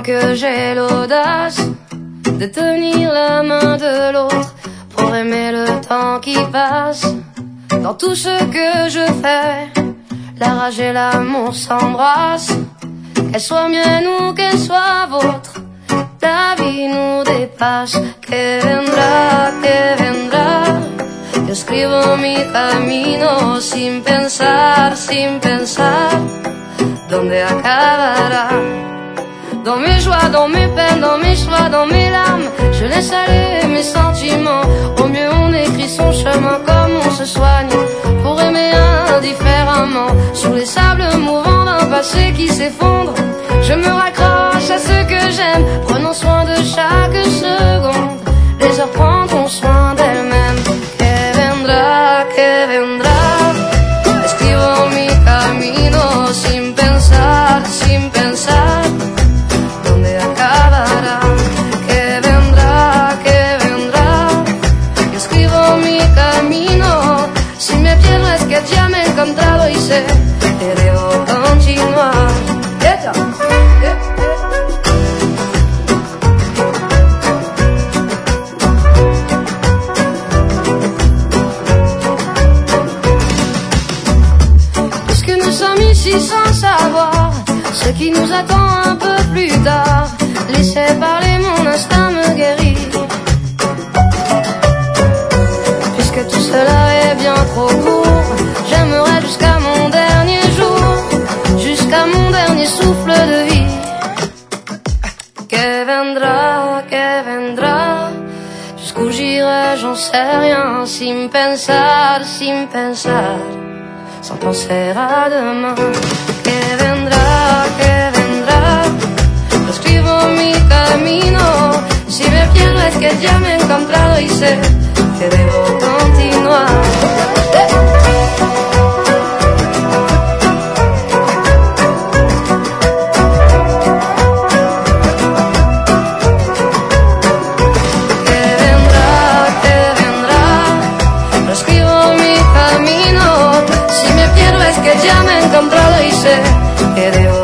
que j'ai l'audace de tenir la main de l'autre pour aimer le temps qui passe. Dans tout ce que je fais, la rage et l'amour s'embrassent. Qu'elle soit mienne ou qu'elle soit vôtre, la vie nous dépasse. Que vendrá, yo escribo mi camino sin pensar, dónde acabará. Dans mes joies, dans mes peines, dans mes choix, dans mes larmes, je laisse aller mes sentiments. Au mieux on écrit son chemin comme on se soigne pour aimer indifféremment. Sur les sables mouvants d'un passé qui s'effondre, je me raccroche à ce que j'aime. Prenons soin de chaque seconde, les heures prendront soin d'elles-mêmes. Que vendrá, escribo mi camino sin pensar, dónde acabará. Que vendrá, yo escribo mi camino. Si me pierdo es que ya me he encontrado y sé que debo continuar. Ici sans savoir ce qui nous attend un peu plus tard. Laissez parler, mon instinct me guérit. Puisque tout cela est bien trop court, j'aimerais jusqu'à mon dernier jour, jusqu'à mon dernier souffle de vie. Que vendrá, jusqu'où j'irai j'en sais rien, sin pensar, sans penser à demain. Que vendrá, yo escribo mi camino. Si me pierdo es que ya me he encontrado y sé que debo continuar. Que vendrá, yo escribo mi camino. Si me pierdo es que ya me he encontrado y sé que debo